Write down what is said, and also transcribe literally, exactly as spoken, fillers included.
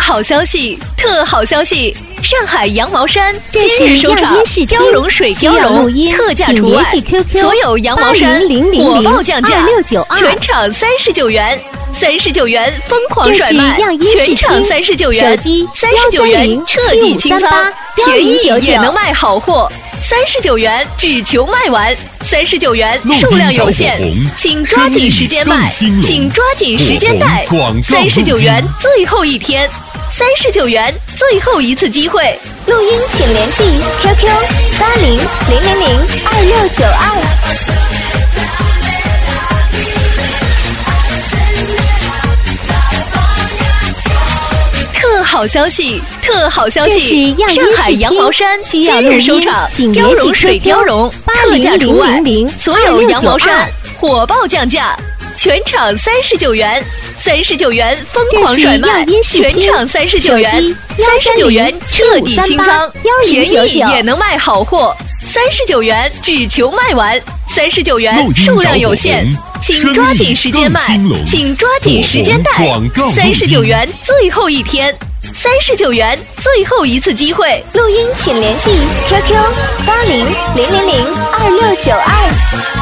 好消息，特好消息！上海羊毛衫今日收场，貂绒水貂绒特价除外，所有羊毛衫火爆降价，全场三十九元，三十九元疯狂甩卖，全场三十九元，三十九元彻底清仓，便宜也能卖好货。三十九元只求卖完，三十九元数量有限，请抓紧时间卖，请抓紧时间带。三十九元最后一天，三十九元最后一次机会。 录音请联系 Q Q 八零零零零二六九二。 特好消息，特好消息！上海羊毛衫今日收场，貂绒水貂绒特价除外，所有羊毛衫火爆降价，全场三十九元，三十九元疯狂甩卖，全场三十九元，三十九元彻底清仓，便宜也能卖好货，三十九元只求卖完，三十九元数量有限。请抓紧时间卖，请抓紧时间带。三十九元最后一天，三十九元最后一次机会。 录音请联系 Q Q 八零零零零二六九二。